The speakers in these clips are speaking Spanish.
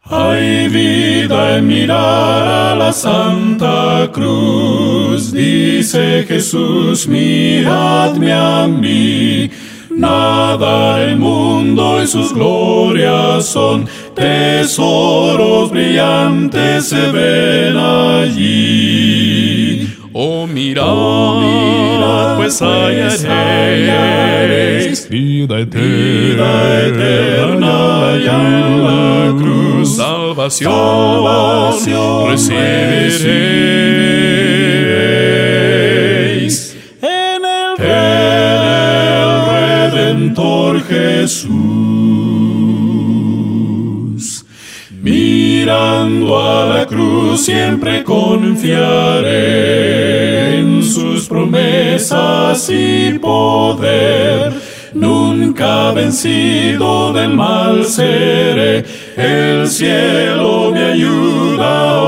Hay vida en mirar a la Santa Cruz, dice Jesús, miradme a mí. Nada el mundo y sus glorias son, tesoros brillantes se ven allí. Oh, mirad, pues hallaréis vida eterna y en la cruz salvación recibiréis en el Redentor Jesús. Mirando a la cruz siempre confiaré en sus promesas y poder. Nunca vencido del mal seré, el cielo me ayuda a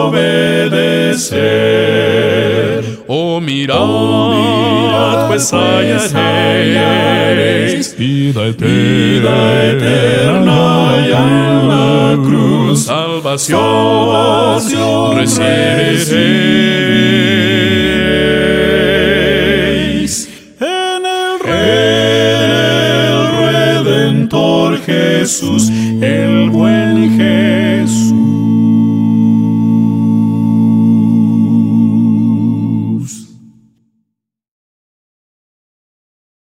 obedecer. Oh, mirad, pues hallaréis vida eterna y en la cruz salvación recibiréis en el Redentor Jesús.